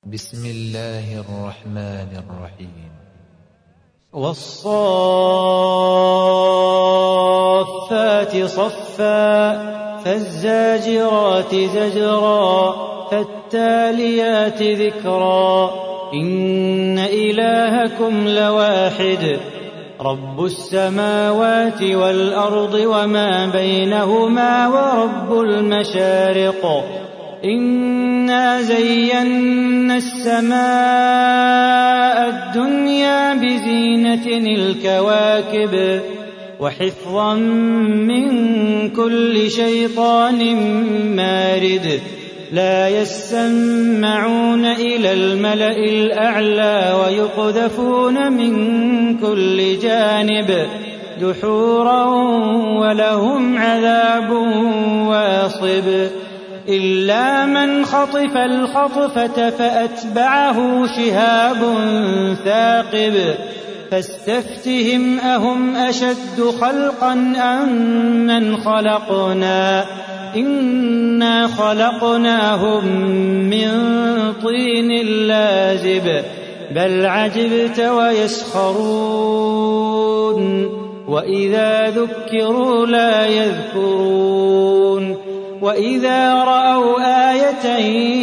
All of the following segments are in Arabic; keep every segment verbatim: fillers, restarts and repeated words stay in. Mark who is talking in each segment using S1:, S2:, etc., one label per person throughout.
S1: بسم الله الرحمن الرحيم.
S2: والصافات صفا فالزاجرات زجرا فالتاليات ذكرا إن إلهكم لواحد رب السماوات والأرض وما بينهما ورب المشارق إنا زينا السماء الدنيا بزينة الكواكب وحفظا من كل شيطان مارد لا يسمعون إلى الملأ الأعلى ويقذفون من كل جانب دحورا ولهم عذاب واصب إلا من خطف الخطفة فأتبعه شهاب ثاقب فاستفتهم أهم أشد خلقا أم من خلقنا إنا خلقناهم من طين لازب بل عجبت ويسخرون وإذا ذكروا لا يذكرون وإذا رأوا آية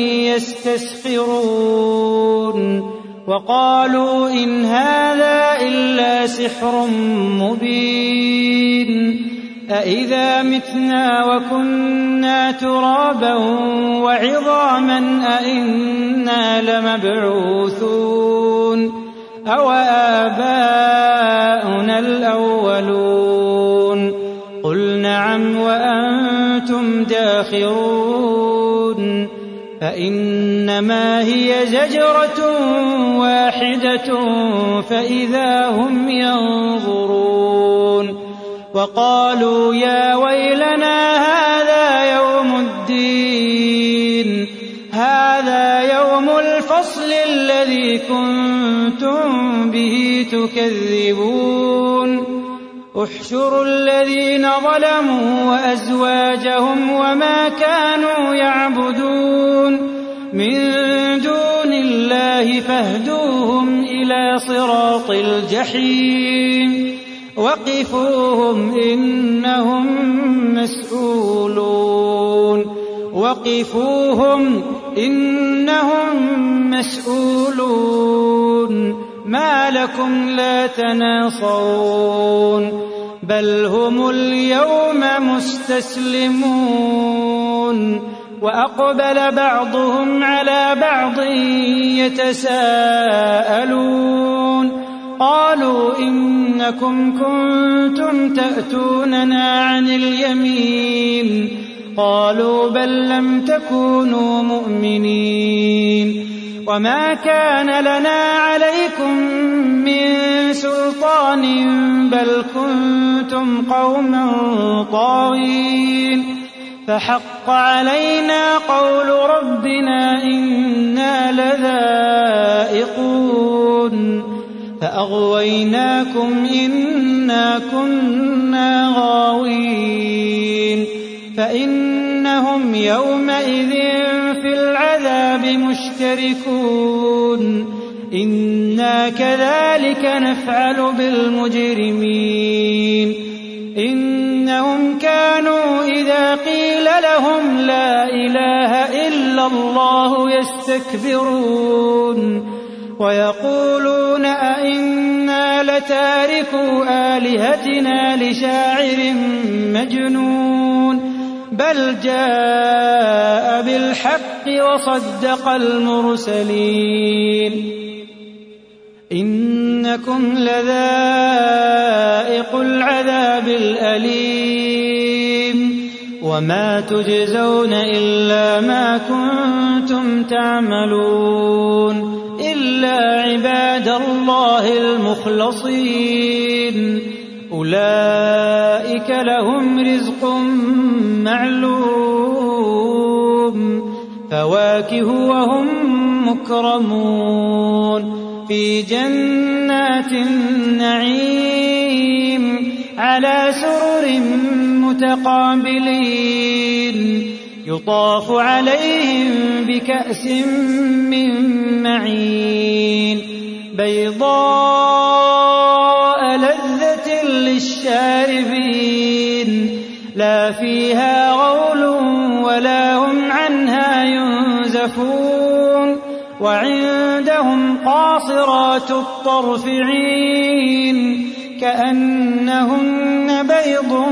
S2: يستسخرون وقالوا إن هذا إلا سحر مبين أإذا متنا وكنا ترابا وعظاما أإنا لمبعوثون أو آباؤنا الأولون قل نعم وأنتم داخرون فإنما هي زجرة واحدة فإذا هم ينظرون وقالوا يا ويلنا هذا يوم الدين هذا يوم الفصل الذي كنتم به تكذبون احشروا الذين ظلموا وأزواجهم وما كانوا يعبدون من دون الله فاهدوهم إلى صراط الجحيم وقفوهم إنهم مسؤولون وقفوهم إنهم مسؤولون ما لكم لا تناصرون بل هم اليوم مستسلمون وأقبل بعضهم على بعض يتساءلون قالوا إنكم كنتم تأتوننا عن اليمين قالوا بل لم تكونوا مؤمنين وما كان لنا عليكم من سلطان بل كنتم قوما طاغين فحق علينا قول ربنا إنا لذائقون فأغويناكم إنا كنا غاوين فإنهم يومئذ في العذاب مشتركون إنا كذلك نفعل بالمجرمين إنهم كانوا إذا قيل لهم لا إله إلا الله يستكبرون ويقولون أئنا لتاركو آلهتنا لشاعر مجنون بل جاء بالحق وصدق المرسلين إنكم لذائق العذاب الأليم وما تجزون إلا ما كنتم تعملون إلا عباد الله المخلصين أولئك لهم رزق معلوم فواكه وهم مكرمون في جنات النعيم على سرر متقابلين يطاف عليهم بكأس من بيضاء لذة للشاربين لا فيها غول ولا هم عنها ينزفون وعندهم قاصرات الطرف عين كأنهن بيض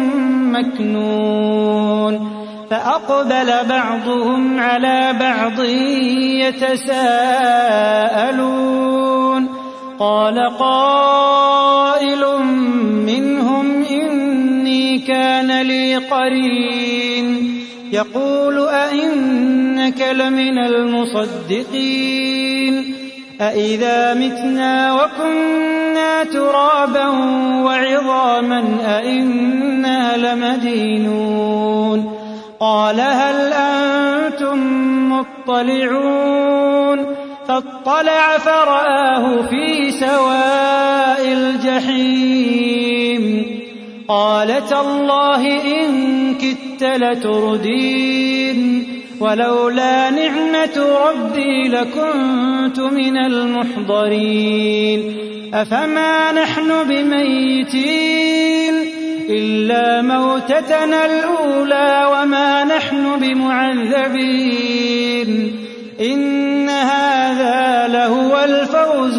S2: مكنون فأقبل بعضهم على بعض يتساءلون قال قائل منهم إني كان لي قرين يقول أئنك لمن المصدقين أئذا متنا وكنا ترابا وعظاما أئنا لمدينون قال هل أنتم مطلعون فاطلع فرآه في سواء الجحيم قال تالله إن كدت لتردين ولولا نعمة ربي لكنت من المحضرين أفما نحن بميتين إلا موتتنا الأولى وما نحن بمعذبين إن هذا لهو الفوز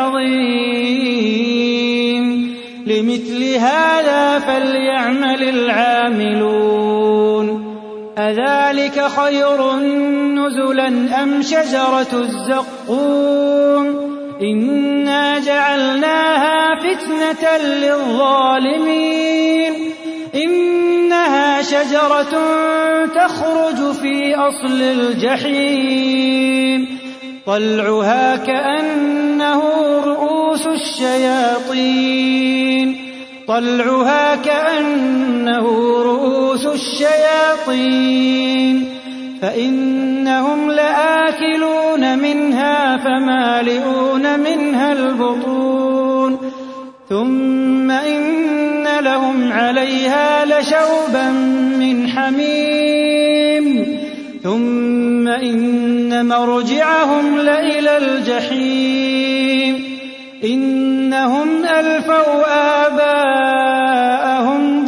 S2: العظيم لمثل هذا فليعمل العاملون أذلك خير نزلا أم شجرة الزقوم إنا جعلناها فتنة للظالمين إنها شجرة تخرج في أصل الجحيم طلعها كأنه رؤوس الشياطين طلعها كأنه رؤوس الشياطين فإنهم لآكلون منها فمالئون منها البطون ثم إن لهم عليها لشوبا من حميم ثم إن مرجعهم لإلى الجحيم إنهم ألفوا آباءهم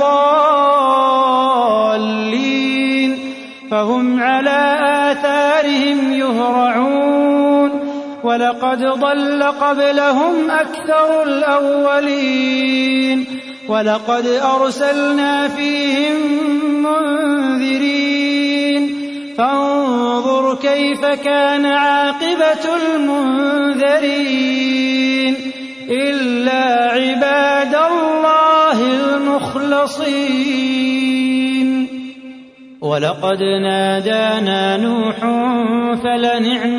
S2: ضالين فهم على آثارهم يهرعون ولقد ضل قبلهم أكثر الأولين ولقد أرسلنا فيهم منذرين فانظر كيف كان عاقبة المنذرين إلا عباد الله المخلصين ولقد نادانا نوح فلنعم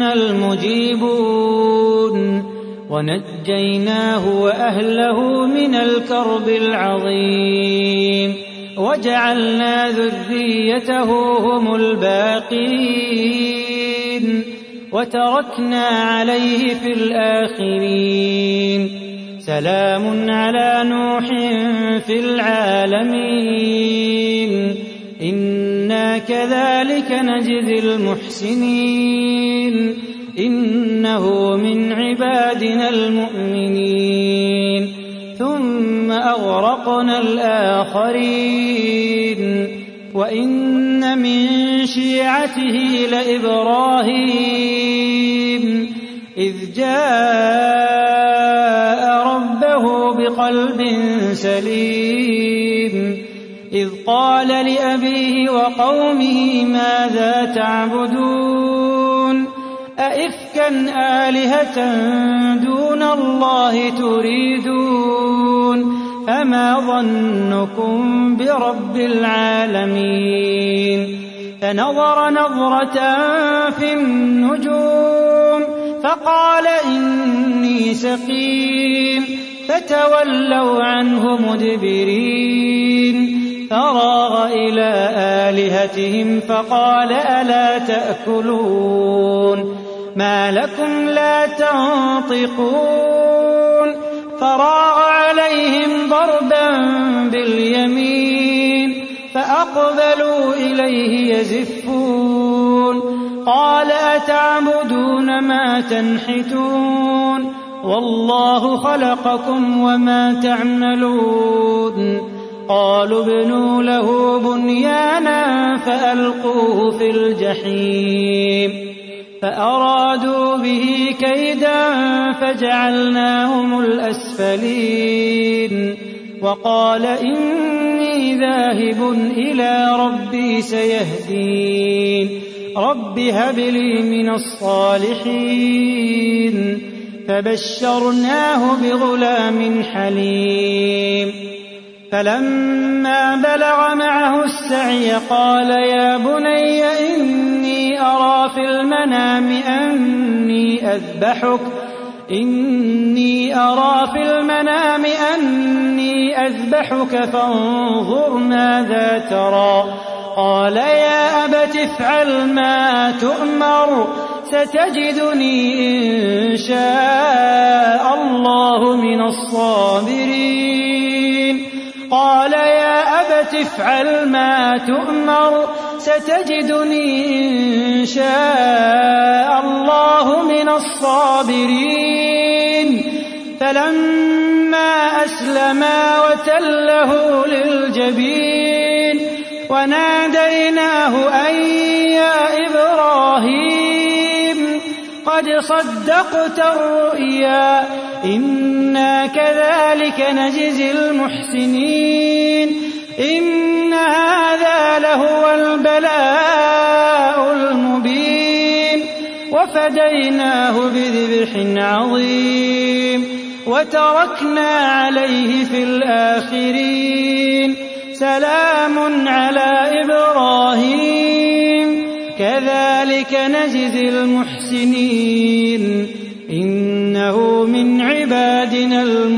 S2: المجيبون ونجيناه وأهله من الكرب العظيم وجعلنا ذريته هم الباقين وتركنا عليه في الآخرين سلام على نوح في العالمين إنا كذلك نجزي المحسنين إنه من عبادنا المؤمنين ثم أغرقنا الآخرين وإن من شيعته لإبراهيم إذ جاء ربه بقلب سليم إذ قال لأبيه وقومه ماذا تعبدون أئفكا آلهة دون الله تريدون فما ظنكم برب العالمين فنظر نظرة في النجوم فقال إني سقيم فتولوا عنه مدبرين فراغ إلى آلهتهم فقال ألا تأكلون ما لكم لا تنطقون فراغ عليهم ضربا باليمين فأقبلوا إليه يزفون قال أتعبدون ما تنحتون والله خلقكم وما تعملون قالوا ابنوا له بنيانا فألقوه في الجحيم فأرادوا به كيدا فجعلناهم الأسفلين وقال إني ذاهب إلى ربي سيهدين رب هب لي من الصالحين فبشرناه بغلام حليم فلما بلغ معه السعي قال يا بني إني أرى في المنام أني أذبحك إني أرى في المنام أني أذبحك فانظر ماذا ترى قال يا أبت افعل ما تؤمر ستجدني إن شاء الله من الصابرين قال يا أبت افعل ما تؤمر ستجدني إن شاء الله من الصابرين فلما أسلما وتله للجبين وناديناه أن يا إبراهيم قد صدقت الرؤيا إنا كذلك نجزي المحسنين إن هذا لهو البلاء المبين وفديناه بذبح عظيم وتركنا عليه في الآخرين سلام على إبراهيم كذلك نجزي المحسنين إنه من عبادنا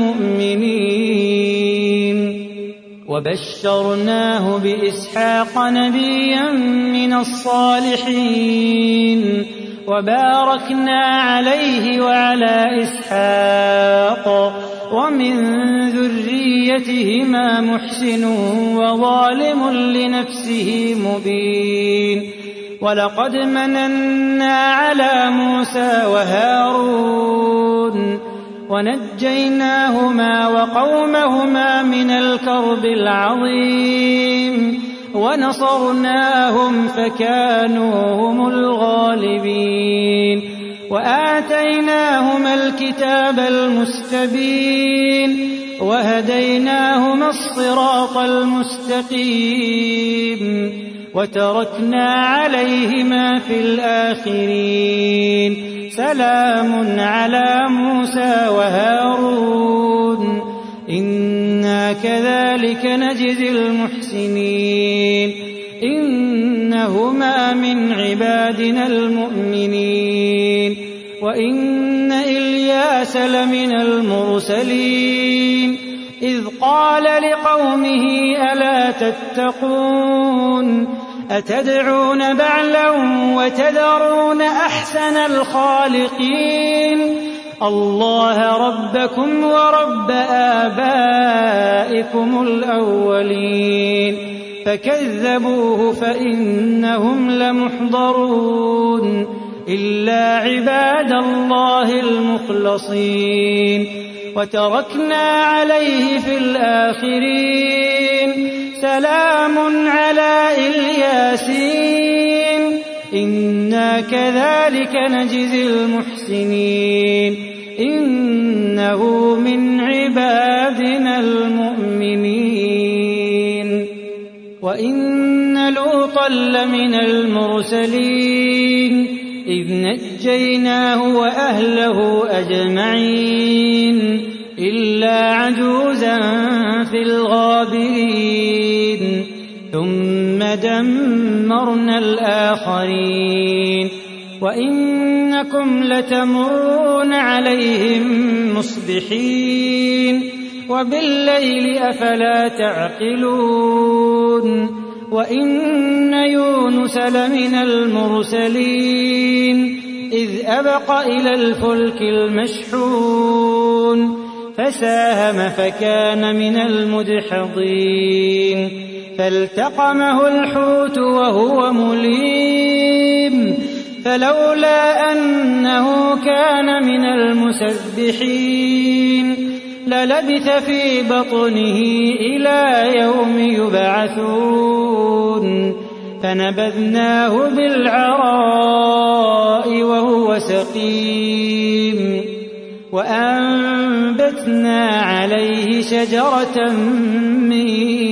S2: المؤمنين وبشرناه بإسحاق نبيا من الصالحين وباركنا عليه وعلى إسحاق ومن ذريتهما محسن وظالم لنفسه مبين ولقد مننا على موسى وهارون ونجيناهما وقومهما من الكرب العظيم ونصرناهم فكانوا هم الغالبين وآتيناهما الكتاب المستبين وهديناهما الصراط المستقيم وتركنا عليهما في الآخرين سلام على موسى وهارون إنا كذلك نجزي المحسنين إنهما من عبادنا المؤمنين وإن إلياس لمن المرسلين إذ قال لقومه ألا تتقون أتدعون بعلا وتذرون أحسن الخالقين الله ربكم ورب آبائكم الأولين فكذبوه فإنهم لمحضرون إلا عباد الله المخلصين وتركنا عليه في الآخرين سلام على الياسين إنا كذلك نجزي المحسنين إنه من عبادنا المؤمنين وإن لوطا لمن المرسلين إذ نجيناه وأهله أجمعين إلا عجوزا في الغابرين ثم دمرنا الآخرين وإنكم لتمرون عليهم مصبحين وبالليل أفلا تعقلون وإن يونس لمن المرسلين إذ أبق إلى الفلك المشحون فساهم فكان من المدحضين فالتقمه الحوت وهو مليم فلولا أنه كان من المدحضين المسبحين للبث في بطنه إلى يوم يبعثون فنبذناه بالعراء وهو سقيم وأنبتنا عليه شجرة من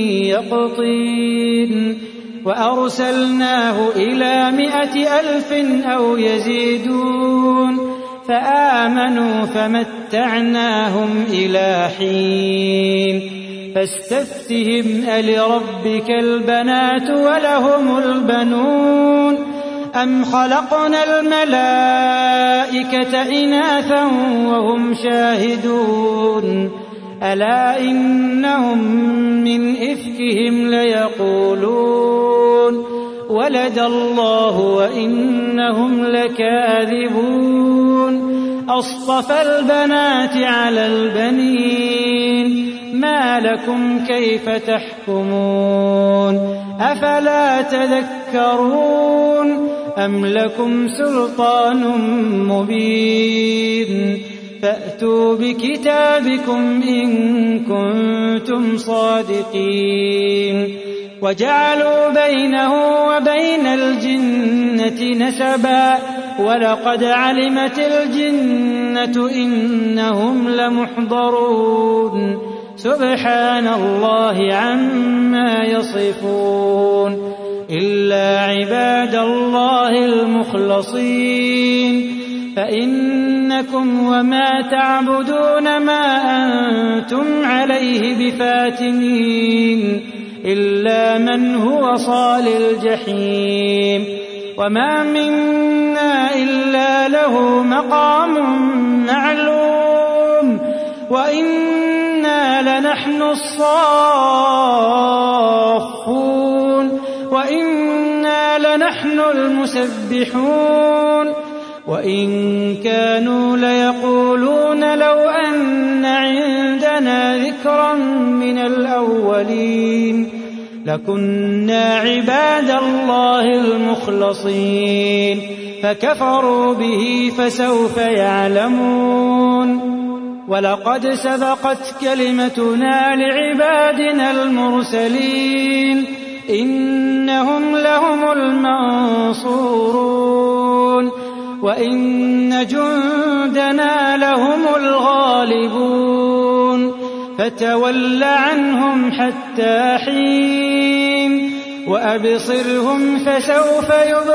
S2: يقطين وأرسلناه إلى مائة ألف أو يزيدون فآمنوا فمتعناهم إلى حين فاستفتهم ألربك البنات ولهم البنون أم خلقنا الملائكة إناثا وهم شاهدون ألا إنهم من إفكهم ليقولون ولد الله وإنهم لكاذبون أصطفى البنات على البنين ما لكم كيف تحكمون أفلا تذكرون أم لكم سلطان مبين فأتوا بكتابكم إن كنتم صادقين وجعلوا بينه وبين الجنة نسبا ولقد علمت الجنة إنهم لمحضرون سبحان الله عما يصفون إلا عباد الله المخلصين فإنكم وما تعبدون ما أنتم عليه بفاتنين إلا من هو صال الجحيم وما منا إلا له مقام معلوم وإنا لنحن الصافون وإنا لنحن المسبحون وإن كانوا ليقولون لو أن عندنا ذكرا من الأولين لكنا عباد الله المخلصين فكفروا به فسوف يعلمون ولقد سبقت كلمتنا لعبادنا المرسلين إنهم لهم المنصورون وإن جندنا لهم الغالبون فتول عنهم حتى حين وأبصرهم فسوف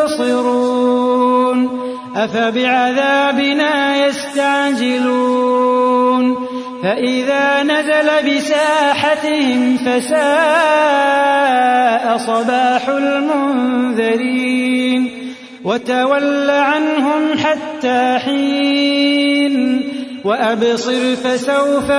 S2: يبصرون أفبعذابنا يستعجلون فإذا نزل بساحتهم فساء صباح المنذرين وتول عنهم حتى حين وأبصر فسوف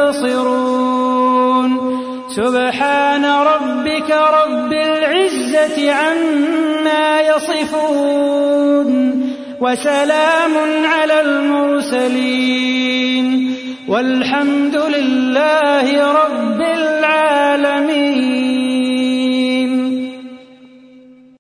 S2: يبصرون سبحان ربك رب العزة عما يصفون وسلام على المرسلين والحمد لله رب العالمين.